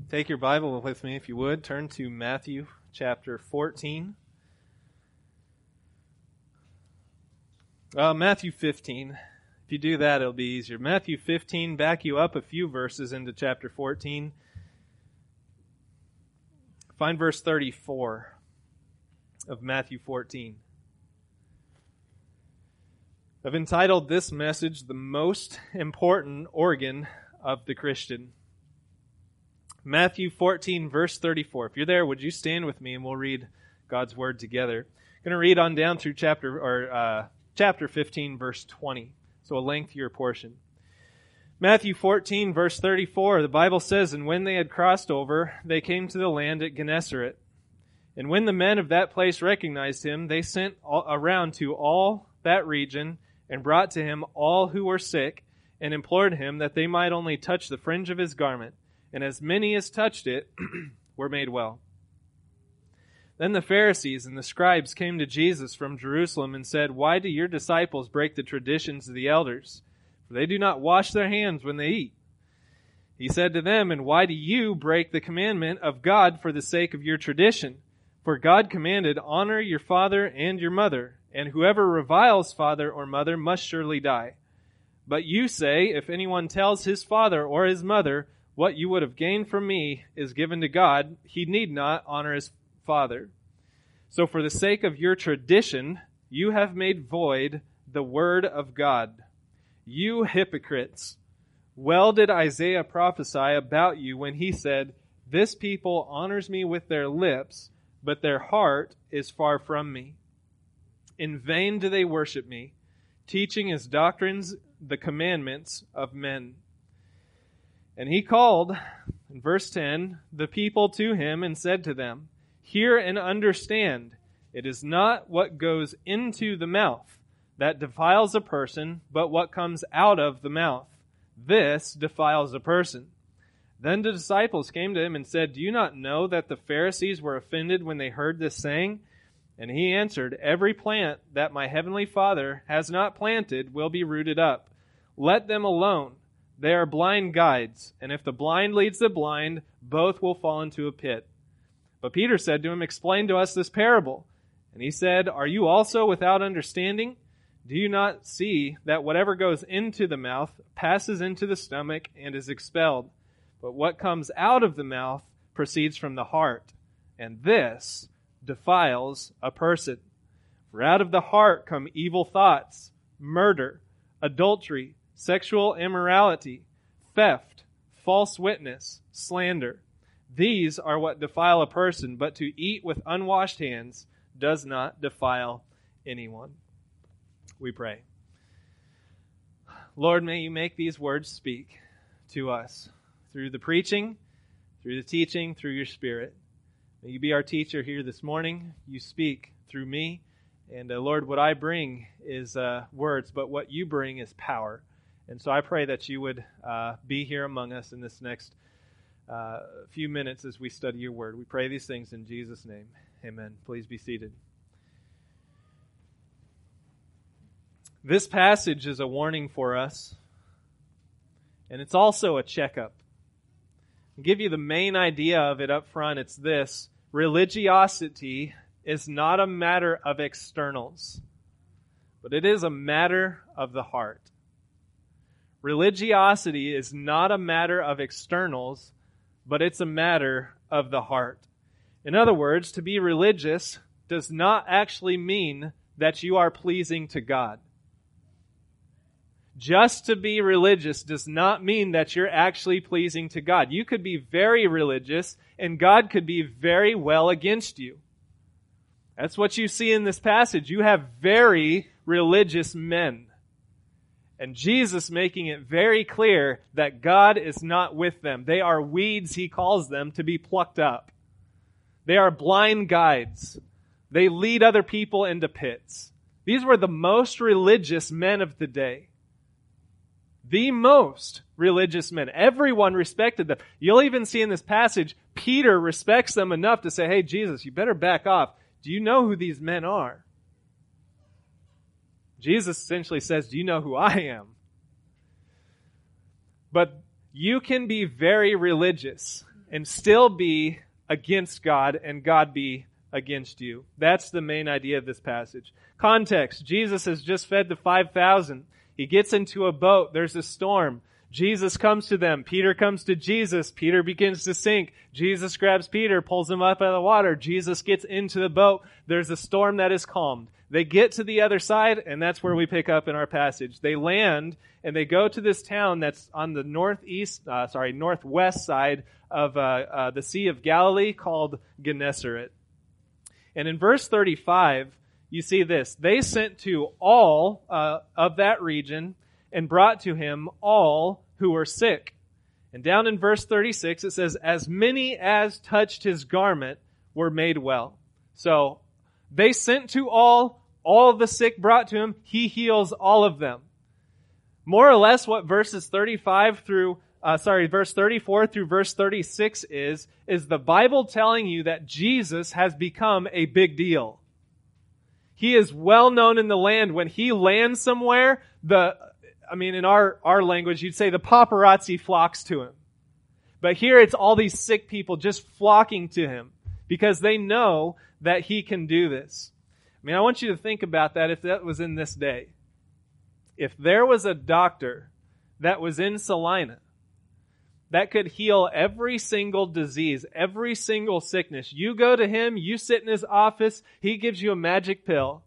Take your Bible with me, if you would. Turn to Matthew chapter 14. Matthew 15. If you do that, it'll be easier. Matthew 15, back you up a few verses into chapter 14. Find verse 34 of Matthew 14. I've entitled this message, The Most Important Organ of the Christian. Matthew 14, verse 34. If you're there, would you stand with me and we'll read God's Word together. I'm going to read on down through chapter 15, verse 20. So a lengthier portion. Matthew 14, verse 34, the Bible says, "And when they had crossed over, they came to the land at Gennesaret. And when the men of that place recognized him, they sent around to all that region and brought to him all who were sick and implored him that they might only touch the fringe of his garment. And as many as touched it were made well. Then the Pharisees and the scribes came to Jesus from Jerusalem and said, 'Why do your disciples break the traditions of the elders? For they do not wash their hands when they eat.' He said to them, 'And why do you break the commandment of God for the sake of your tradition? For God commanded, honor your father and your mother, and whoever reviles father or mother must surely die. But you say, if anyone tells his father or his mother, what you would have gained from me is given to God, he need not honor his father. So for the sake of your tradition, you have made void the word of God. You hypocrites! Well did Isaiah prophesy about you when he said, This people honors me with their lips, but their heart is far from me. In vain do they worship me, teaching as doctrines the commandments of men.' And he called, in verse 10, the people to him and said to them, 'Hear and understand, it is not what goes into the mouth that defiles a person, but what comes out of the mouth. This defiles a person.' Then the disciples came to him and said, 'Do you not know that the Pharisees were offended when they heard this saying?' And he answered, 'Every plant that my heavenly Father has not planted will be rooted up. Let them alone. They are blind guides, and if the blind leads the blind, both will fall into a pit.' But Peter said to him, 'Explain to us this parable.' And he said, 'Are you also without understanding? Do you not see that whatever goes into the mouth passes into the stomach and is expelled? But what comes out of the mouth proceeds from the heart, and this defiles a person. For out of the heart come evil thoughts, murder, adultery, sexual immorality, theft, false witness, slander. These are what defile a person, but to eat with unwashed hands does not defile anyone." We pray. Lord, may you make these words speak to us through the preaching, through the teaching, through your Spirit. May you be our teacher here this morning. You speak through me. And Lord, what I bring is words, but what you bring is power. And so I pray that you would be here among us in this next few minutes as we study your word. We pray these things in Jesus' name. Amen. Please be seated. This passage is a warning for us, and it's also a checkup. I'll give you the main idea of it up front. It's this: religiosity is not a matter of externals, but it is a matter of the heart. Religiosity is not a matter of externals, but it's a matter of the heart. In other words, to be religious does not actually mean that you are pleasing to God. Just to be religious does not mean that you're actually pleasing to God. You could be very religious, and God could be very well against you. That's what you see in this passage. You have very religious men. And Jesus making it very clear that God is not with them. They are weeds, he calls them, to be plucked up. They are blind guides. They lead other people into pits. These were the most religious men of the day. The most religious men. Everyone respected them. You'll even see in this passage, Peter respects them enough to say, "Hey, Jesus, you better back off. Do you know who these men are?" Jesus essentially says, "Do you know who I am?" But you can be very religious and still be against God and God be against you. That's the main idea of this passage. Context: Jesus has just fed the 5,000. He gets into a boat. There's a storm. Jesus comes to them. Peter comes to Jesus. Peter begins to sink. Jesus grabs Peter, pulls him up out of the water. Jesus gets into the boat. There's a storm that is calmed. They get to the other side, and that's where we pick up in our passage. They land, and they go to this town that's on the northwest side of the Sea of Galilee called Gennesaret. And in verse 35, you see this. They sent to all of that region and brought to him all who were sick. And down in verse 36, it says, as many as touched his garment were made well. So they sent to all the sick brought to him. He heals all of them. More or less what verse 34 through verse 36 is the Bible telling you that Jesus has become a big deal. He is well known in the land. When he lands somewhere, in our language, you'd say the paparazzi flocks to him. But here it's all these sick people just flocking to him because they know that he can do this. I want you to think about that if that was in this day. If there was a doctor that was in Salina that could heal every single disease, every single sickness, you go to him, you sit in his office, he gives you a magic pill,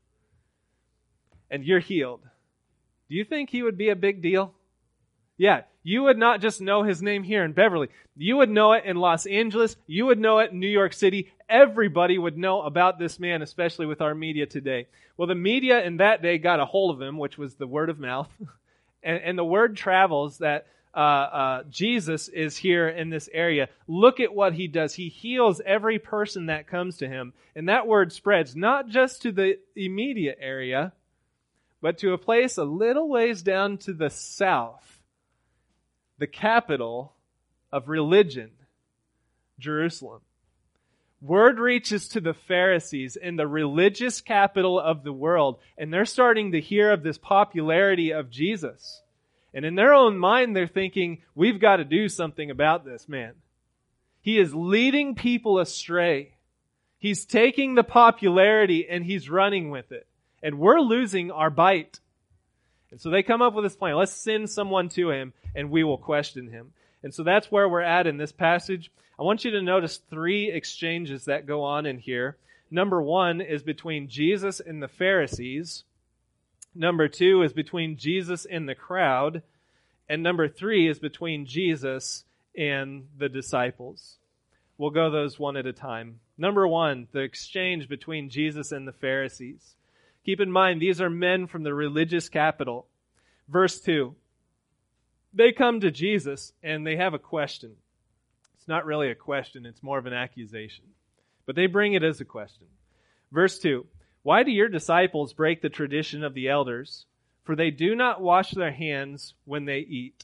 and you're healed. Do you think he would be a big deal? Yeah, you would not just know his name here in Beverly. You would know it in Los Angeles. You would know it in New York City. Everybody would know about this man, especially with our media today. Well, the media in that day got a hold of him, which was the word of mouth. and the word travels that Jesus is here in this area. Look at what he does. He heals every person that comes to him. And that word spreads not just to the immediate area, but to a place a little ways down to the south, the capital of religion, Jerusalem. Word reaches to the Pharisees in the religious capital of the world, and they're starting to hear of this popularity of Jesus. And in their own mind, they're thinking, we've got to do something about this man. He is leading people astray. He's taking the popularity and he's running with it. And we're losing our bite. And so they come up with this plan. Let's send someone to him and we will question him. And so that's where we're at in this passage. I want you to notice 3 exchanges that go on in here. Number 1 is between Jesus and the Pharisees. Number 2 is between Jesus and the crowd. And number 3 is between Jesus and the disciples. We'll go those one at a time. Number 1, the exchange between Jesus and the Pharisees. Keep in mind, these are men from the religious capital. Verse 2, they come to Jesus and they have a question. It's not really a question, it's more of an accusation. But they bring it as a question. Verse 2, why do your disciples break the tradition of the elders? For they do not wash their hands when they eat.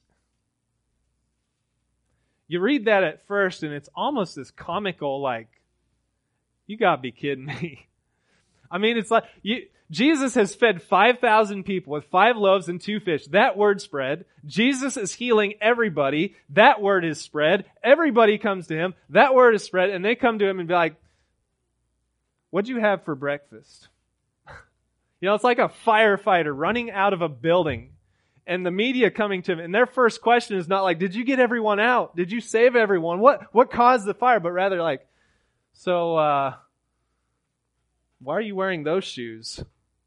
You read that at first and it's almost this comical, like, you gotta be kidding me. It's like, Jesus has fed 5,000 people with 5 loaves and 2 fish. That word spread. Jesus is healing everybody. That word is spread. Everybody comes to him. That word is spread. And they come to him and be like, what'd you have for breakfast? It's like a firefighter running out of a building and the media coming to him. And their first question is not like, did you get everyone out? Did you save everyone? What caused the fire? But rather like, so, why are you wearing those shoes?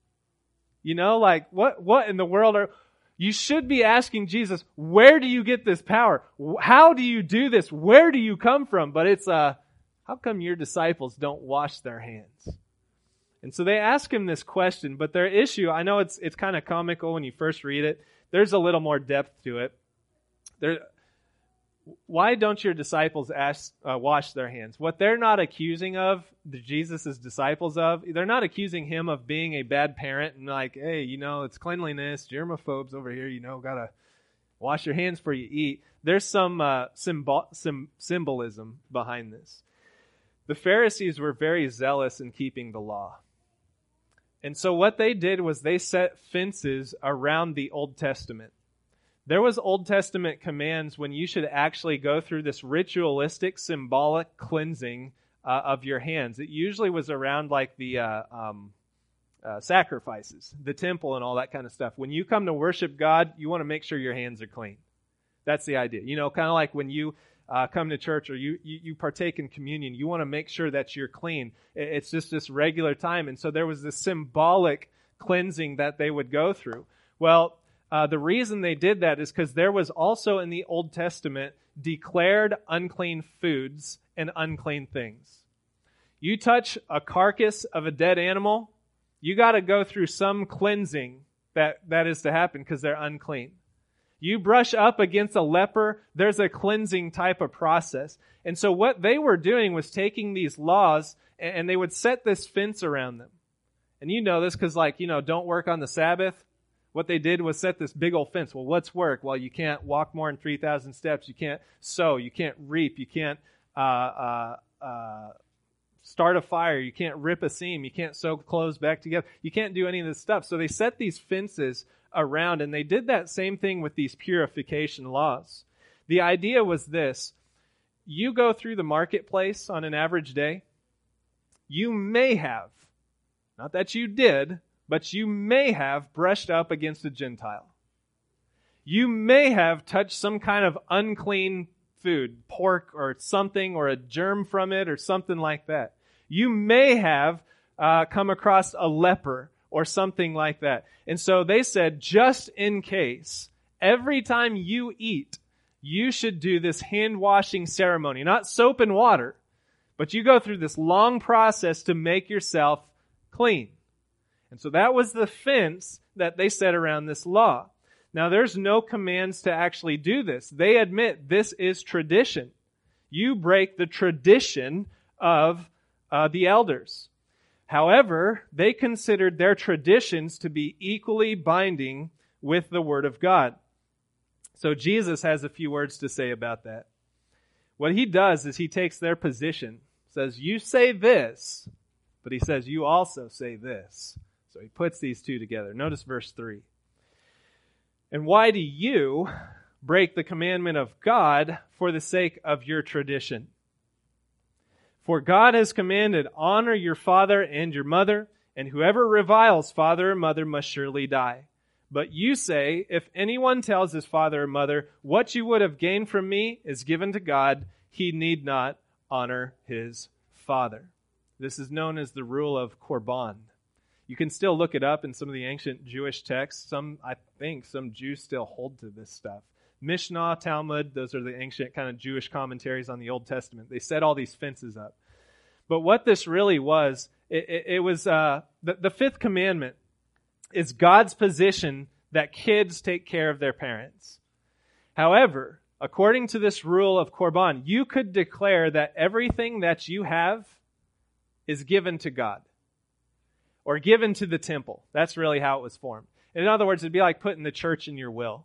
What in the world you should be asking Jesus, where do you get this power? How do you do this? Where do you come from? But it's, how come your disciples don't wash their hands? And so they ask him this question, but their issue, I know it's kind of comical when you first read it. There's a little more depth to it. Why don't your disciples wash their hands? What they're not accusing of Jesus' disciples of, they're not accusing him of being a bad parent and like, hey, it's cleanliness, germaphobes over here, gotta wash your hands before you eat. There's some symbolism behind this. The Pharisees were very zealous in keeping the law. And so what they did was they set fences around the Old Testament. There was Old Testament commands when you should actually go through this ritualistic, symbolic cleansing of your hands. It usually was around like the sacrifices, the temple and all that kind of stuff. When you come to worship God, you want to make sure your hands are clean. That's the idea. You know, kind of like when you come to church or you partake in communion, you want to make sure that you're clean. It's just this regular time. And so there was this symbolic cleansing that they would go through. Well, the reason they did that is because there was also in the Old Testament declared unclean foods and unclean things. You touch a carcass of a dead animal, you got to go through some cleansing that is to happen because they're unclean. You brush up against a leper, there's a cleansing type of process. And so what they were doing was taking these laws and they would set this fence around them. And you know this because, don't work on the Sabbath. What they did was set this big old fence. Well, what's work? Well, you can't walk more than 3,000 steps. You can't sow. You can't reap. You can't start a fire. You can't rip a seam. You can't sew clothes back together. You can't do any of this stuff. So they set these fences around, and they did that same thing with these purification laws. The idea was this. You go through the marketplace on an average day, you may have, not that you did, but you may have brushed up against a Gentile. You may have touched some kind of unclean food, pork or something, or a germ from it or something like that. You may have come across a leper or something like that. And so they said, just in case, every time you eat, you should do this hand-washing ceremony. Not soap and water, but you go through this long process to make yourself clean. And so that was the fence that they set around this law. Now, there's no commands to actually do this. They admit this is tradition. You break the tradition of the elders. However, they considered their traditions to be equally binding with the Word of God. So Jesus has a few words to say about that. What he does is he takes their position, says, you say this, but he says, you also say this. So he puts these two together. Notice verse 3. And why do you break the commandment of God for the sake of your tradition? For God has commanded, honor your father and your mother, and whoever reviles father or mother must surely die. But you say, if anyone tells his father or mother, what you would have gained from me is given to God, he need not honor his father. This is known as the rule of Korban. You can still look it up in some of the ancient Jewish texts. I think some Jews still hold to this stuff. Mishnah, Talmud, those are the ancient kind of Jewish commentaries on the Old Testament. They set all these fences up. But what this really was, it was the fifth commandment is God's position that kids take care of their parents. However, according to this rule of Korban, you could declare that everything that you have is given to God or given to the temple. That's really how it was formed. In other words, it'd be like putting the church in your will.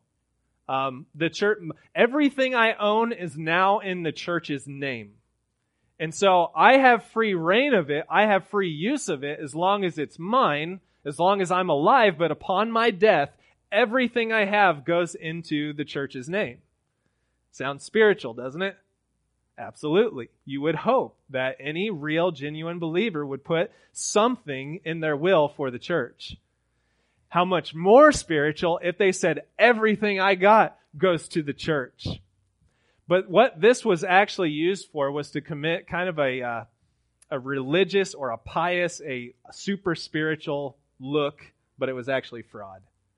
The church, everything I own is now in the church's name. And so I have free reign of it. I have free use of it as long as it's mine, as long as I'm alive. But upon my death, everything I have goes into the church's name. Sounds spiritual, doesn't it? Absolutely. You would hope that any real, genuine believer would put something in their will for the church. How much more spiritual if they said, everything I got goes to the church. But what this was actually used for was to commit kind of a religious or a pious, a super spiritual look, but it was actually fraud.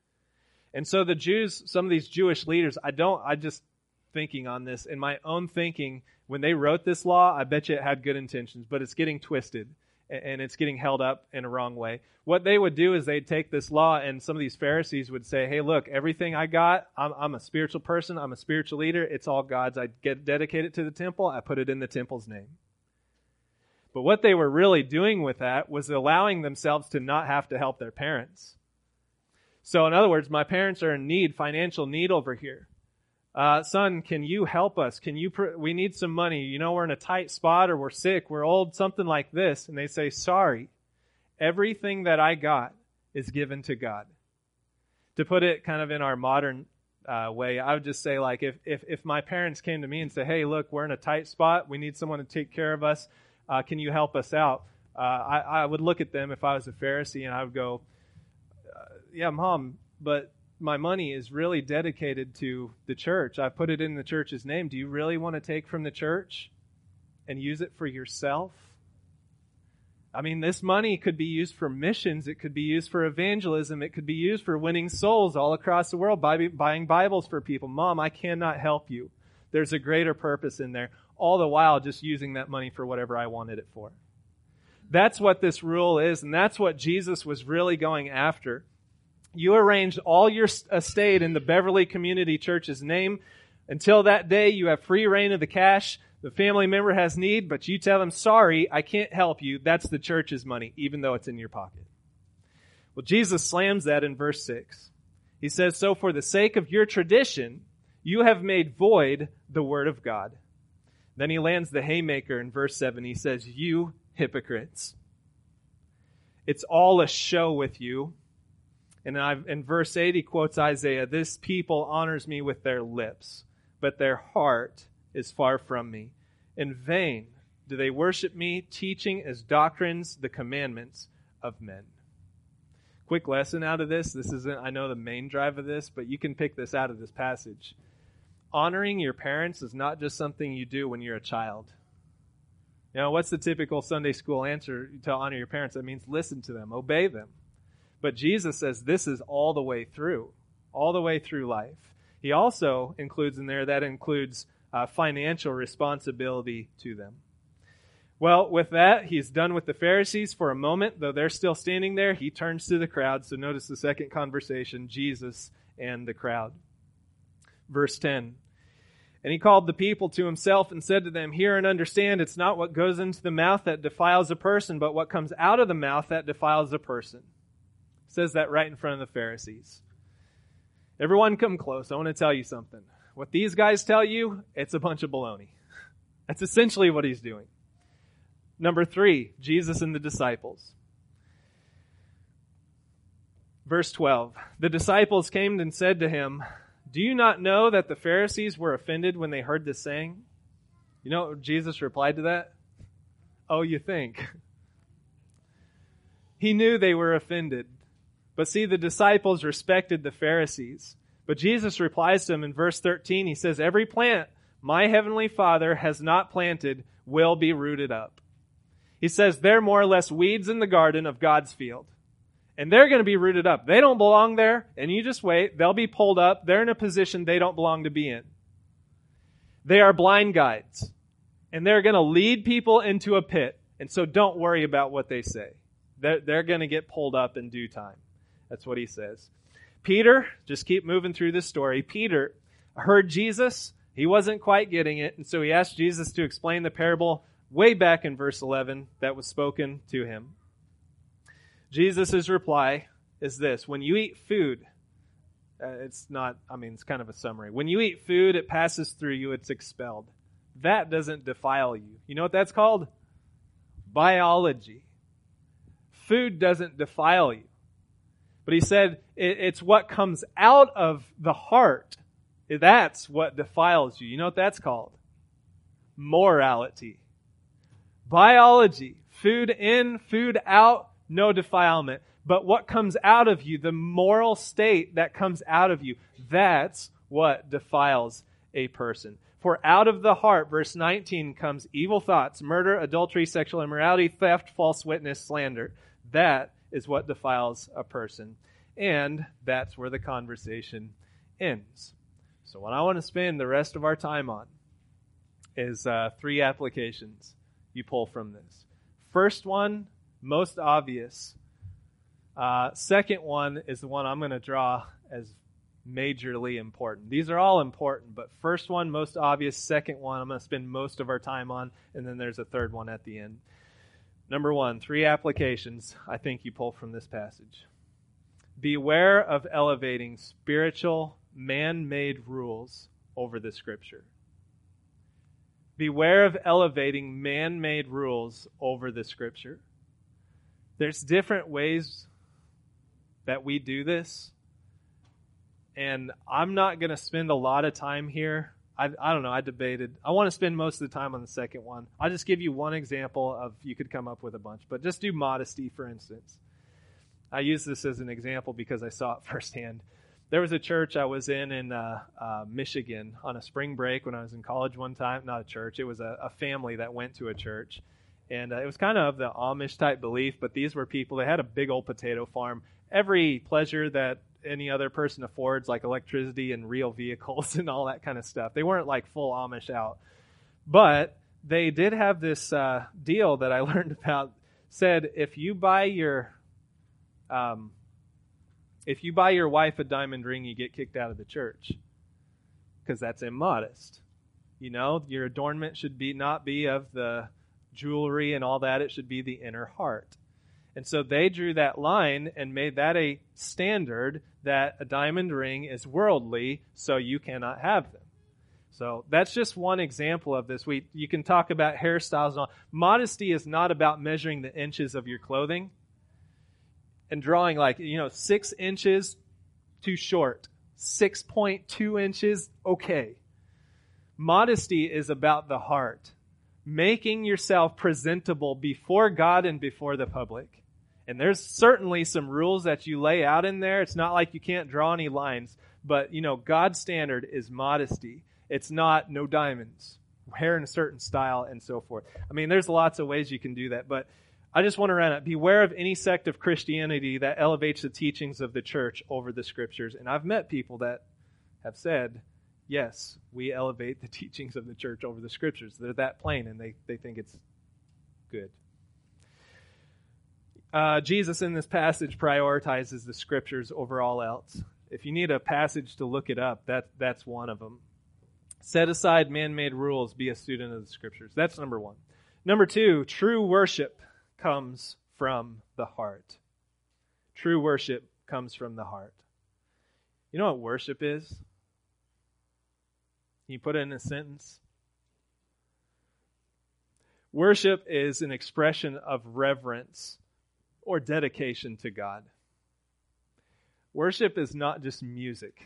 And so the Jews, some of these Jewish leaders, I just thinking on this, in my own thinking, when they wrote this law, I bet you it had good intentions, but it's getting twisted and it's getting held up in a wrong way. What they would do is they'd take this law, and some of these Pharisees would say, hey, look, everything I got, I'm a spiritual person, I'm a spiritual leader, it's all God's. I dedicate it to the temple, I put it in the temple's name. But what they were really doing with that was allowing themselves to not have to help their parents. So in other words, my parents are in need, financial need over here. Son, can you help us? We need some money. You know, we're in a tight spot, or we're sick, we're old, something like this. And they say, sorry, everything that I got is given to God. To put it kind of in our modern way. I would just say, like, if my parents came to me and said, hey, look, we're in a tight spot. We need someone to take care of us. Can you help us out? I would look at them if I was a Pharisee, and I would go, yeah, Mom, but my money is really dedicated to the church. I put it in the church's name. Do you really want to take from the church and use it for yourself? I mean, this money could be used for missions. It could be used for evangelism. It could be used for winning souls all across the world, buying Bibles for people. Mom, I cannot help you. There's a greater purpose in there. All the while just using that money for whatever I wanted it for. That's what this rule is, and that's what Jesus was really going after. You arranged all your estate in the Beverly Community Church's name. Until that day, you have free reign of the cash. The family member has need, but you tell them, sorry, I can't help you. That's the church's money, even though it's in your pocket. Well, Jesus slams that in verse 6. He says, so for the sake of your tradition, you have made void the word of God. Then he lands the haymaker in verse 7. He says, you hypocrites. It's all a show with you. And in verse 8, he quotes Isaiah, this people honors me with their lips, but their heart is far from me. In vain do they worship me, teaching as doctrines the commandments of men. Quick lesson out of this. This isn't, I know, the main drive of this, but you can pick this out of this passage. Honoring your parents is not just something you do when you're a child. You know, what's the typical Sunday school answer to honor your parents? That means listen to them, obey them. But Jesus says this is all the way through life. He also includes in there, that includes financial responsibility to them. Well, with that, he's done with the Pharisees for a moment. Though they're still standing there, he turns to the crowd. So notice the second conversation, Jesus and the crowd. Verse 10. And he called the people to himself and said to them, hear and understand, it's not what goes into the mouth that defiles a person, but what comes out of the mouth that defiles a person. Says that right in front of the Pharisees. Everyone come close. I want to tell you something. What these guys tell you, it's a bunch of baloney. That's essentially what he's doing. Number 3, Jesus and the disciples. Verse 12. The disciples came and said to him, do you not know that the Pharisees were offended when they heard this saying? You know what Jesus replied to that? Oh, you think? He knew they were offended. But see, the disciples respected the Pharisees. But Jesus replies to them in verse 13. He says, every plant my heavenly Father has not planted will be rooted up. He says they're more or less weeds in the garden of God's field. And they're going to be rooted up. They don't belong there, and you just wait. They'll be pulled up. They're in a position they don't belong to be in. They are blind guides, and they're going to lead people into a pit. And so don't worry about what they say. They're going to get pulled up in due time. That's what he says. Peter, just keep moving through this story. Peter heard Jesus. He wasn't quite getting it, and so he asked Jesus to explain the parable way back in verse 11 that was spoken to him. Jesus' reply is this. When you eat food, it's kind of a summary. When you eat food, it passes through you, it's expelled. That doesn't defile you. You know what that's called? Biology. Food doesn't defile you. But he said it's what comes out of the heart. That's what defiles you. You know what that's called? Morality. Biology. Food in, food out, no defilement. But what comes out of you, the moral state that comes out of you, that's what defiles a person. For out of the heart, verse 19, comes evil thoughts, murder, adultery, sexual immorality, theft, false witness, slander. That is what defiles a person. And that's where the conversation ends. So what I want to spend the rest of our time on is 3 applications you pull from this. First one, most obvious. Second one is the one I'm going to draw as majorly important. These are all important, but first one, most obvious. Second one, I'm going to spend most of our time on, and then there's a third one at the end. Number 1, 3 applications I think you pull from this passage. Beware of elevating spiritual, man-made rules over the Scripture. Beware of elevating man-made rules over the Scripture. There's different ways that we do this. And I'm not going to spend a lot of time here. I don't know. I debated. I want to spend most of the time on the second one. I'll just give you one example of, you could come up with a bunch, but just do modesty, for instance. I use this as an example because I saw it firsthand. There was a church I was in Michigan on a spring break when I was in college one time. Not a church. It was a family that went to a church. And it was kind of the Amish type belief, but these were people, they had a big old potato farm. Every pleasure that any other person affords, like electricity and real vehicles and all that kind of stuff. They weren't like full Amish out. But they did have this deal that I learned about, said if you buy your wife a diamond ring, you get kicked out of the church, because that's immodest. You know, your adornment should not be of the jewelry and all that. It should be the inner heart. And so they drew that line and made that a standard that a diamond ring is worldly, so you cannot have them. So that's just one example of this. You can talk about hairstyles and all. Modesty is not about measuring the inches of your clothing and drawing 6 inches too short, 6.2 inches, okay. Modesty is about the heart, making yourself presentable before God and before the public. And there's certainly some rules that you lay out in there. It's not like you can't draw any lines, but God's standard is modesty. It's not no diamonds, hair in a certain style, and so forth. I mean, there's lots of ways you can do that, but I just want to run it. Beware of any sect of Christianity that elevates the teachings of the church over the scriptures. And I've met people that have said, yes, we elevate the teachings of the church over the scriptures. They're that plain, and they think it's good. Jesus in this passage prioritizes the scriptures over all else. If you need a passage to look it up, that's one of them. Set aside man-made rules, be a student of the scriptures. That's number one. Number two, true worship comes from the heart. True worship comes from the heart. You know what worship is? Can you put it in a sentence? Worship is an expression of reverence or dedication to God. Worship is not just music.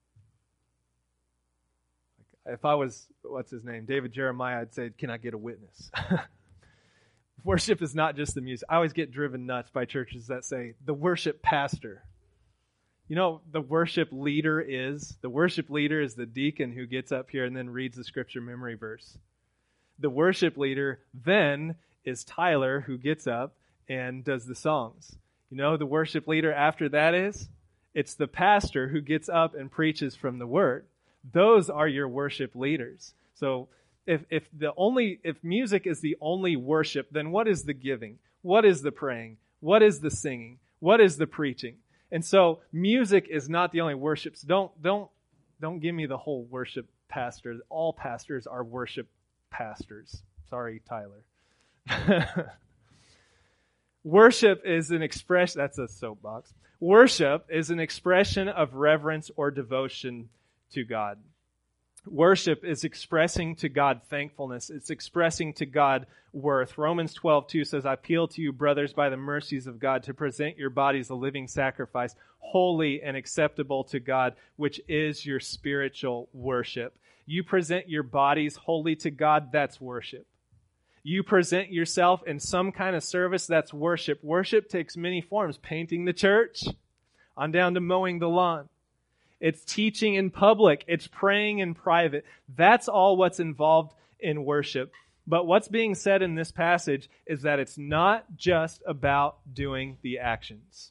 If I was, David Jeremiah, I'd say, can I get a witness? Worship is not just the music. I always get driven nuts by churches that say, the worship pastor. You know, the worship leader is the deacon who gets up here and then reads the scripture memory verse. The worship leader then is Tyler, who gets up and does the songs. You know, the worship leader after that it's the pastor who gets up and preaches from the word. Those are your worship leaders. So if music is the only worship, then what is the giving? What is the praying? What is the singing? What is the preaching? And so music is not the only worship. So don't give me the whole worship pastor. All pastors are worship pastors. Sorry, Tyler. Worship is an expression, that's a soapbox. Worship is an expression of reverence or devotion to God. Worship is expressing to God thankfulness. It's expressing to God worth. Romans 12:2 says, I appeal to you, brothers, by the mercies of God, to present your bodies a living sacrifice, holy and acceptable to God, which is your spiritual worship. You present your bodies holy to God, that's worship. You present yourself in some kind of service, that's worship. Worship takes many forms. Painting the church, on down to mowing the lawn. It's teaching in public. It's praying in private. That's all what's involved in worship. But what's being said in this passage is that it's not just about doing the actions.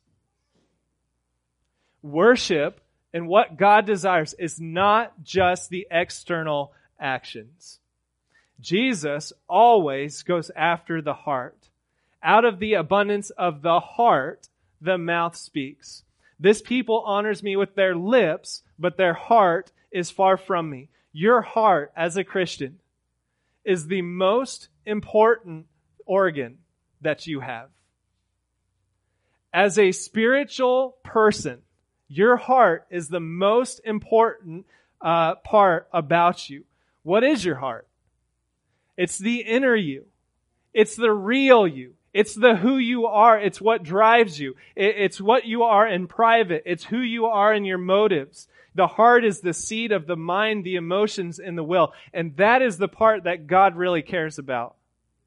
Worship and what God desires is not just the external actions. Jesus always goes after the heart. Out of the abundance of the heart, the mouth speaks. This people honors me with their lips, but their heart is far from me. Your heart, as a Christian, is the most important organ that you have. As a spiritual person, your heart is the most important part about you. What is your heart? It's the inner you. It's the real you. It's the who you are. It's what drives you. It's what you are in private. It's who you are in your motives. The heart is the seat of the mind, the emotions, and the will. And that is the part that God really cares about.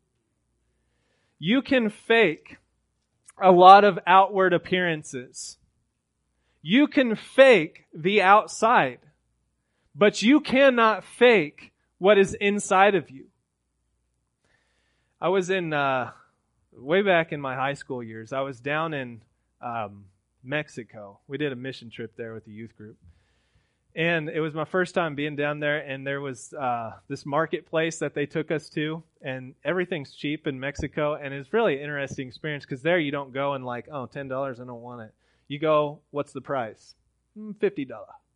You can fake a lot of outward appearances. You can fake the outside, but you cannot fake what is inside of you. I was in, way back in my high school years, I was down in Mexico. We did a mission trip there with the youth group. And it was my first time being down there, and there was this marketplace that they took us to, and everything's cheap in Mexico, and it's really an interesting experience because there you don't go and like, oh, $10, I don't want it. You go, what's the price? $50.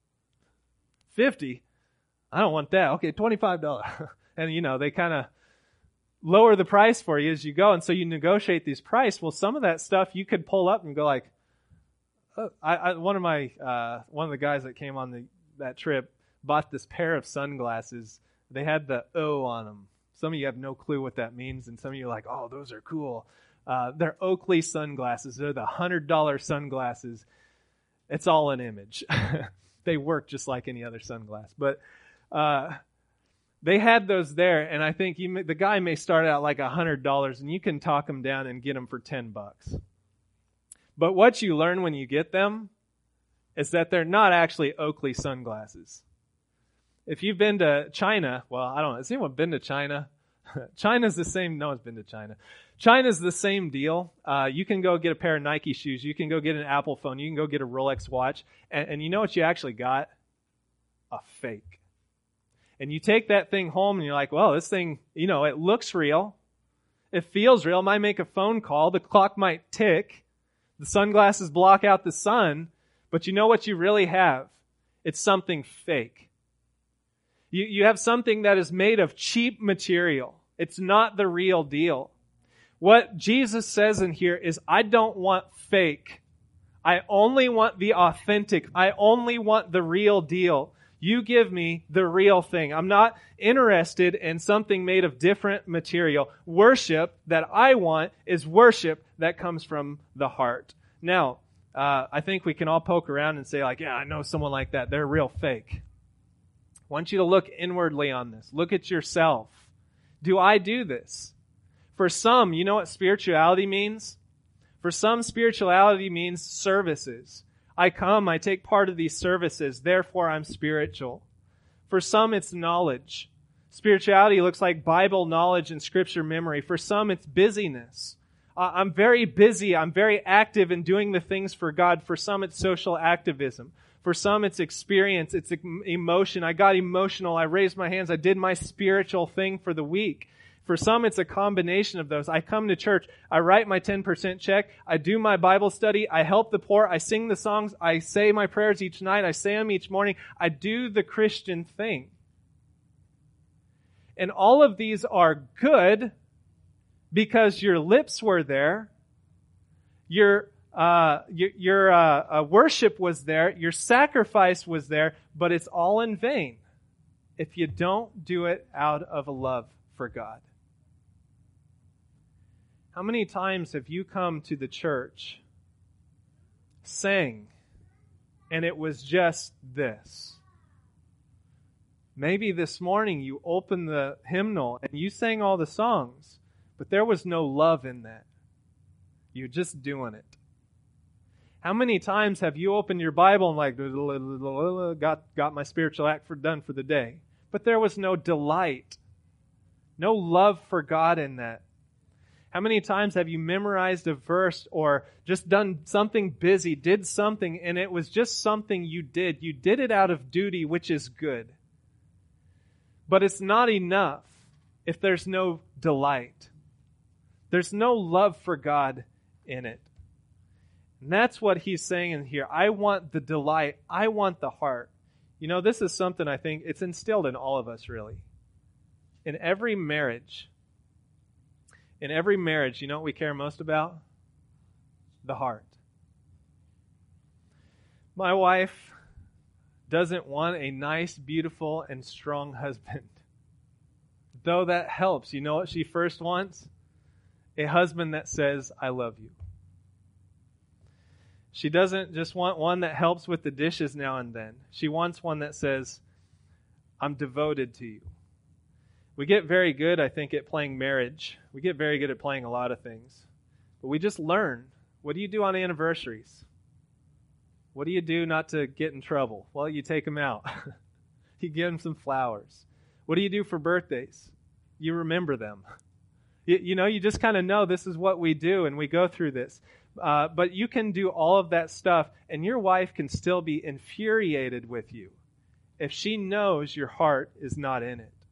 $50? I don't want that. Okay, $25. And, you know, they kind of lower the price for you as you go, and so you negotiate these price. Well, some of that stuff you could pull up and go like, oh, one of the guys that came on that trip bought this pair of sunglasses. They had the O on them. Some of you have no clue what that means, and some of you are like, oh, those are cool. They're Oakley sunglasses. They're the $100 sunglasses. It's all an image. They work just like any other sunglass. But they had those there, and I think the guy may start out like $100, and you can talk them down and get them for $10. But what you learn when you get them is that they're not actually Oakley sunglasses. If you've been to China, well, I don't know. Has anyone been to China? China's the same. No one's been to China. China's the same deal. You can go get a pair of Nike shoes. You can go get an Apple phone. You can go get a Rolex watch. And you know what you actually got? A fake. And you take that thing home and you're like, well, this thing, you know, it looks real. It feels real. It might make a phone call. The clock might tick. The sunglasses block out the sun. But you know what you really have? It's something fake. You have something that is made of cheap material. It's not the real deal. What Jesus says in here is, I don't want fake. I only want the authentic. I only want the real deal. You give me the real thing. I'm not interested in something made of different material. Worship that I want is worship that comes from the heart. Now, I think we can all poke around and say, like, yeah, I know someone like that. They're real fake. I want you to look inwardly on this. Look at yourself. Do I do this? For some, you know what spirituality means? For some, spirituality means services. I come, I take part of these services, therefore I'm spiritual. For some, it's knowledge. Spirituality looks like Bible knowledge and Scripture memory. For some, it's busyness. I'm very busy. I'm very active in doing the things for God. For some, it's social activism. For some, it's experience. It's emotion. I got emotional. I raised my hands. I did my spiritual thing for the week. For some, it's a combination of those. I come to church. I write my 10% check. I do my Bible study. I help the poor. I sing the songs. I say my prayers each night. I say them each morning. I do the Christian thing. And all of these are good because your lips were there. Your worship was there. Your sacrifice was there. But it's all in vain if you don't do it out of a love for God. How many times have you come to the church, sang, and it was just this? Maybe this morning you opened the hymnal and you sang all the songs, but there was no love in that. You're just doing it. How many times have you opened your Bible and like, got my spiritual act done for the day? But there was no delight, no love for God in that. How many times have you memorized a verse or just done something busy, did something, and it was just something you did? You did it out of duty, which is good. But it's not enough if there's no delight. There's no love for God in it. And that's what he's saying in here. I want the delight. I want the heart. You know, this is something I think it's instilled in all of us, really. In every marriage, you know what we care most about? The heart. My wife doesn't want a nice, beautiful, and strong husband. Though that helps. You know what she first wants? a husband that says, I love you. She doesn't just want one that helps with the dishes now and then. She wants one that says, I'm devoted to you. We get very good, I think, at playing marriage. We get very good at playing a lot of things. But we just learn. What do you do on anniversaries? What do you do not to get in trouble? Well, you take them out. You give them some flowers. What do you do for birthdays? You remember them. You just kind of know this is what we do, and we go through this. But you can do all of that stuff, and your wife can still be infuriated with you if she knows your heart is not in it.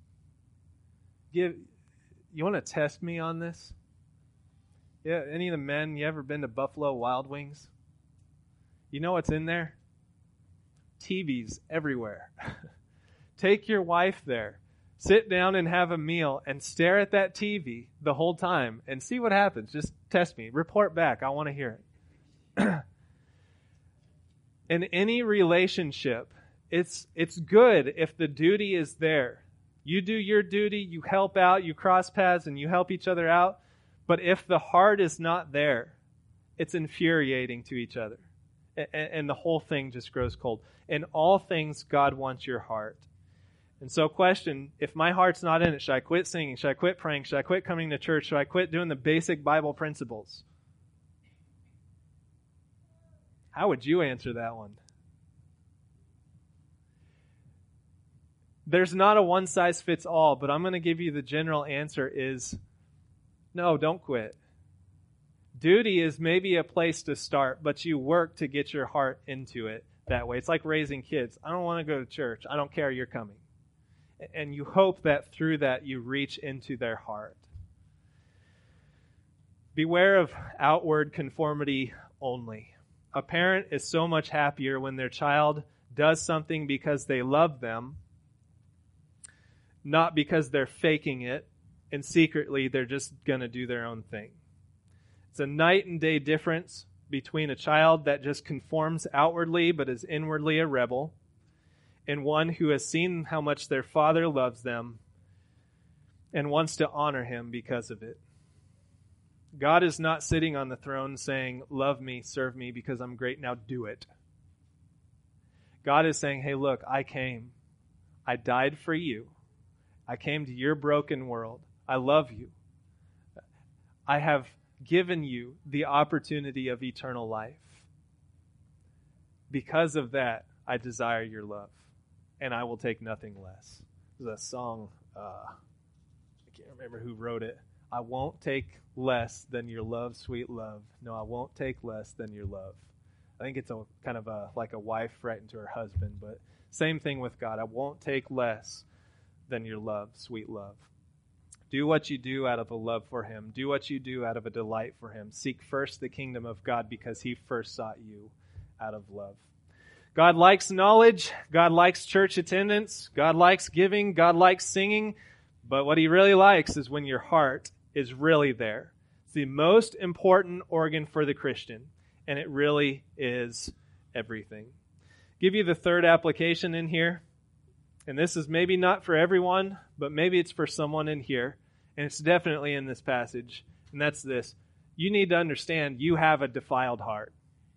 You want to test me on this? Yeah, any of the men, you ever been to Buffalo Wild Wings? You know what's in there? TVs everywhere. Take your wife there. Sit down and have a meal and stare at that TV the whole time and see what happens. Just test me. Report back. I want to hear it. In any relationship, it's good if the duty is there. You do your duty, you help out, you cross paths, and you help each other out. But if the heart is not there, it's infuriating to each other. And the whole thing just grows cold. In all things, God wants your heart. And so question, if my heart's not in it, should I quit singing? Should I quit praying? Should I quit coming to church? Should I quit doing the basic Bible principles? How would you answer that one? There's not a one-size-fits-all, but I'm going to give you the general answer is, no, don't quit. Duty is maybe a place to start, but you work to get your heart into it that way. It's like raising kids. I don't want to go to church. I don't care, you're coming. And you hope that through that you reach into their heart. Beware of outward conformity only. A parent is so much happier when their child does something because they love them, not because they're faking it, and secretly they're just going to do their own thing. It's a night and day difference between a child that just conforms outwardly but is inwardly a rebel, and one who has seen how much their father loves them and wants to honor him because of it. God is not sitting on the throne saying, love me, serve me because I'm great, now do it. God is saying, hey, look, I came. I died for you. I came to your broken world. I love you. I have given you the opportunity of eternal life. Because of that, I desire your love, and I will take nothing less. There's a song, I can't remember who wrote it. I won't take less than your love, sweet love. No, I won't take less than your love. I think it's a kind of like a wife writing to her husband, but same thing with God. I won't take less than your love, sweet love. Do what you do out of a love for him. Do what you do out of a delight for him. Seek first the kingdom of God because he first sought you out of love. God likes knowledge. God likes church attendance. God likes giving. God likes singing. But what he really likes is when your heart is really there. It's the most important organ for the Christian, and it really is everything. Give you the third application in here. And this is maybe not for everyone, but maybe it's for someone in here. And it's definitely in this passage. And that's this. You need to understand you have a defiled heart.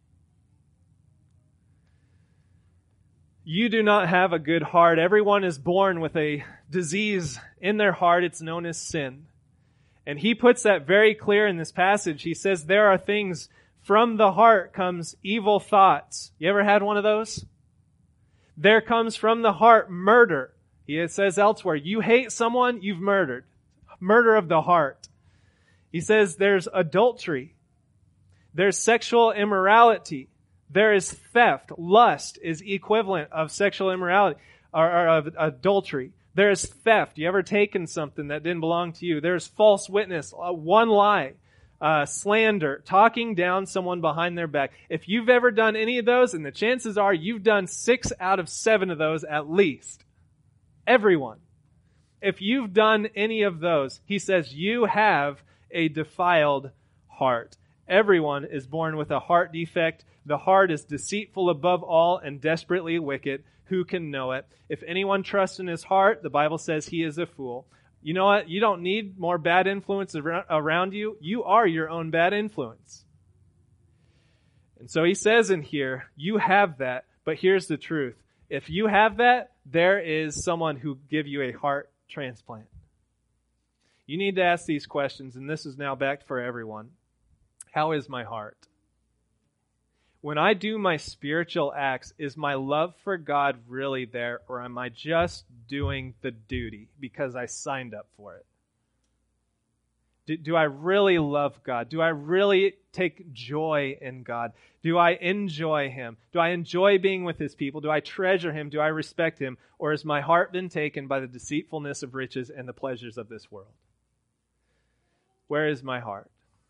You do not have a good heart. Everyone is born with a disease in their heart. It's known as sin. And he puts that very clear in this passage. He says there are things from the heart comes evil thoughts. You ever had one of those? There comes from the heart murder. He says elsewhere, you hate someone, you've murdered. Murder of the heart. He says there's adultery. There's sexual immorality. There is theft. Lust is equivalent of sexual immorality or of adultery. There is theft. You ever taken something that didn't belong to you? There's false witness, one lie, slander, talking down someone behind their back. If you've ever done any of those, and the chances are you've done 6 out of 7 of those at least. Everyone. If you've done any of those, he says you have a defiled heart. Everyone is born with a heart defect. The heart is deceitful above all and desperately wicked. Who can know it? If anyone trusts in his heart, the Bible says he is a fool. You know what? You don't need more bad influence around you. You are your own bad influence. And so he says in here, you have that, but here's the truth. If you have that, there is someone who give you a heart transplant. You need to ask these questions, and this is now back for everyone. How is my heart? When I do my spiritual acts, is my love for God really there, or am I just doing the duty because I signed up for it? Do I really love God? Do I really take joy in God? Do I enjoy Him? Do I enjoy being with His people? Do I treasure Him? Do I respect Him? Or has my heart been taken by the deceitfulness of riches and the pleasures of this world? Where is my heart?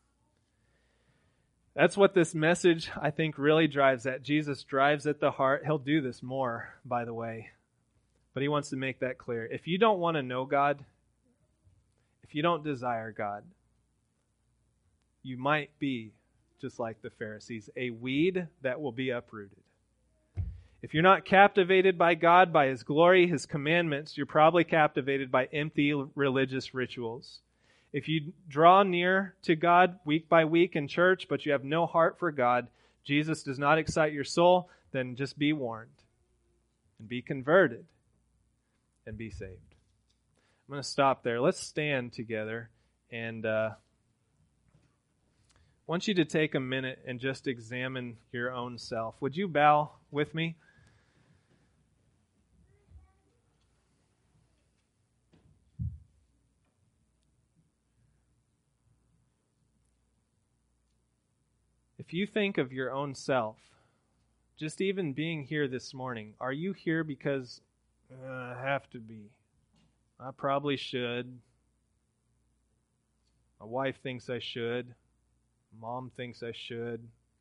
That's what this message, I think, really drives at. Jesus drives at the heart. He'll do this more, by the way. But He wants to make that clear. If you don't want to know God, if you don't desire God, you might be just like the Pharisees, a weed that will be uprooted. If you're not captivated by God, by His glory, His commandments, you're probably captivated by empty religious rituals. If you draw near to God week by week in church, but you have no heart for God, Jesus does not excite your soul, then just be warned and be converted and be saved. I'm going to stop there. Let's stand together, and I want you to take a minute and just examine your own self. Would you bow with me? If you think of your own self, just even being here this morning, are you here because I have to be? I probably should. My wife thinks I should. Mom thinks I should.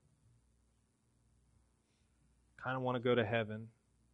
Kind of want to go to heaven.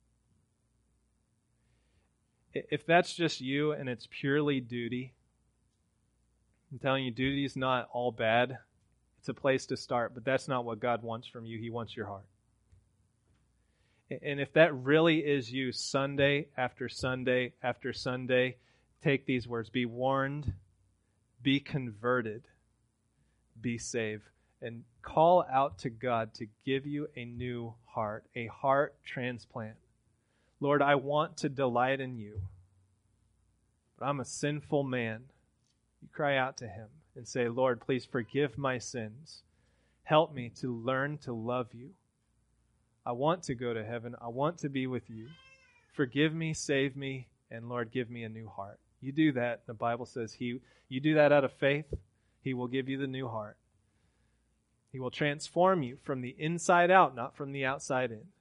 If that's just you and it's purely duty, I'm telling you, duty is not all bad. It's a place to start, but that's not what God wants from you. He wants your heart. And if that really is you, Sunday after Sunday after Sunday, take these words. Be warned, be converted, be saved, and call out to God to give you a new heart, a heart transplant. Lord, I want to delight in you, but I'm a sinful man. You cry out to Him and say, Lord, please forgive my sins. Help me to learn to love you. I want to go to heaven. I want to be with you. Forgive me, save me, and Lord, give me a new heart. You do that. The Bible says you do that out of faith. He will give you the new heart. He will transform you from the inside out, not from the outside in.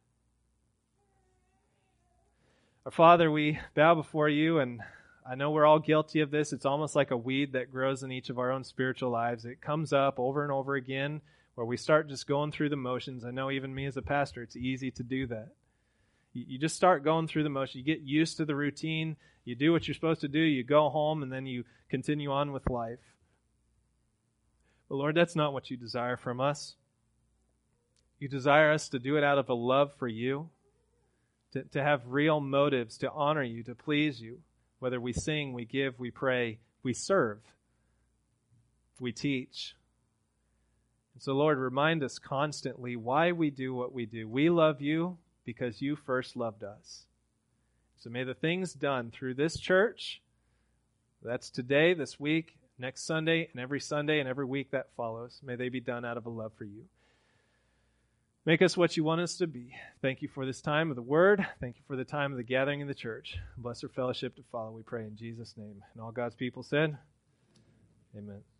Our Father, we bow before you, and I know we're all guilty of this. It's almost like a weed that grows in each of our own spiritual lives. It comes up over and over again where we start just going through the motions. I know even me as a pastor, it's easy to do that. You just start going through the motions. You get used to the routine. You do what you're supposed to do. You go home, and then you continue on with life. But Lord, that's not what you desire from us. You desire us to do it out of a love for you, to have real motives, to honor you, to please you. Whether we sing, we give, we pray, we serve, we teach. And so, Lord, remind us constantly why we do what we do. We love you because you first loved us. So may the things done through this church, that's today, this week, next Sunday, and every week that follows, may they be done out of a love for you. Make us what you want us to be. Thank you for this time of the Word. Thank you for the time of the gathering in the church. Bless our fellowship to follow, we pray in Jesus' name. And all God's people said, amen.